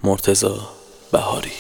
مرتضی بهاری.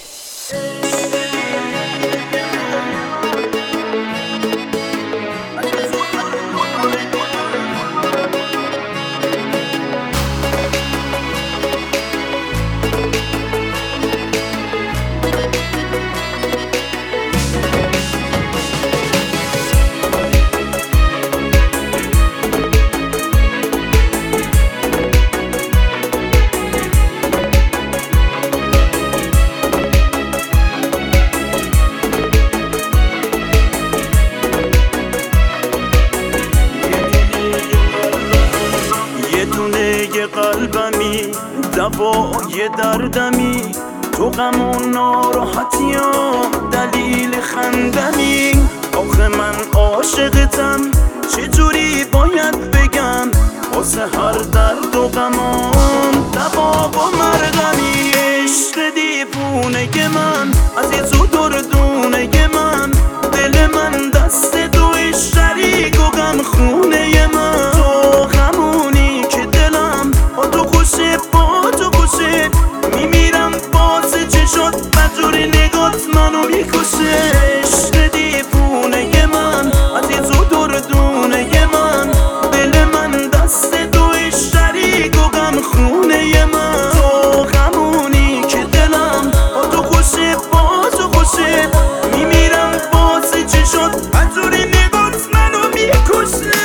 قلبمی دوای دردمی، تو غم و ناراحتیام دلیل خندمی. آخه من عاشقتم چجوری باید بگم، واسه هر درد و غمام دوا و مرهمی. عشق دیوونه من عزیز و دردونه من، دل من دست توی شریک و غم خونه من. تو غمونی که دلم با تو خوشه، با تو خوشه، میمیرم واسه چشات بدجوری نگات منو میکشه. عشق دیوونه من عزیز و دردونه من، دل من دست توی شریک و غم خونه من. تو غمونی که دلم با تو خوشه، با تو خوشه، میمیرم واسه چشات بدجوری نگات منو میکشه.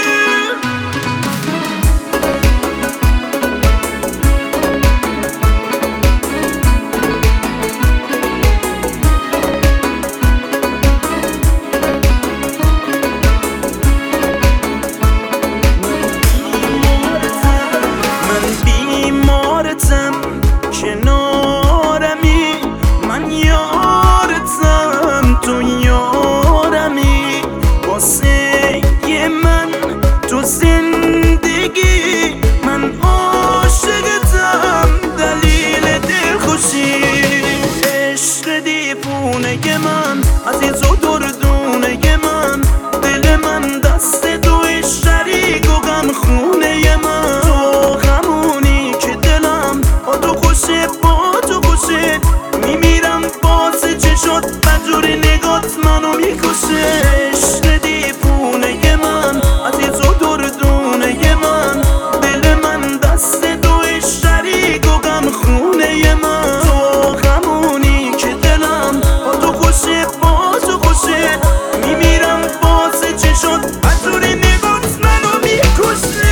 کنارمی من یارتم، تو یارمی واسه من تو زندگی. من عاشقتم دلیل دلخوشی. عشق دیوونه من عزیز و دردونه من، دل من دست توی شریک و غم خونه من. تو غمونی که دلم با تو خوشه، با تو خوشه، میمیرم واسه چشات بدجوری نگات منو میکشه. عشق دیوونه من عزیز و دردونه من، دل من دست توی شریک و غم خونه من. تو غمونی که دلم با تو خوشه، با تو خوشه، میمیرم واسه چشات بدجوری نگات منو میکشه.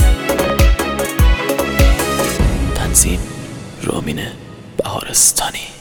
تنظیم رامین بهارستانی.